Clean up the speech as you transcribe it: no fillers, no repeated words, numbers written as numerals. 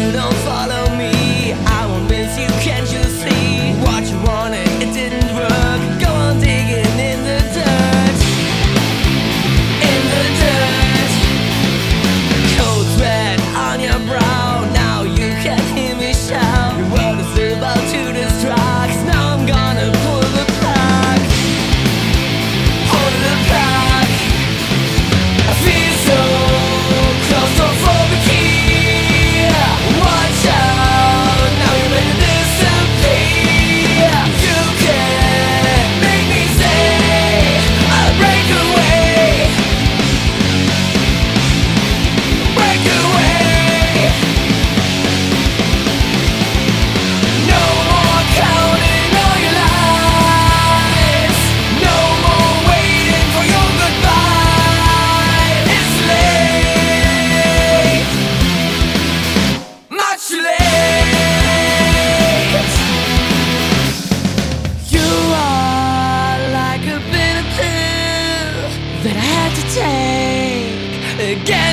you don't follow me, I won't miss you, can't you see? What you wanted, it didn't work. Go on digging in the dirt. In the dirt. Cold sweat on your brow, now you can hear me shout. Your world is about to destruct. Now I'm gonna pull the plug. Pull the plug. I feel so claustrophobic here. Watch out, now you're ready to disappear. You can make me say I'll break away. Break away. No more counting all your lies. No more waiting for your goodbye. It's late. Much too late. You are like a bitter pill that I had to take again.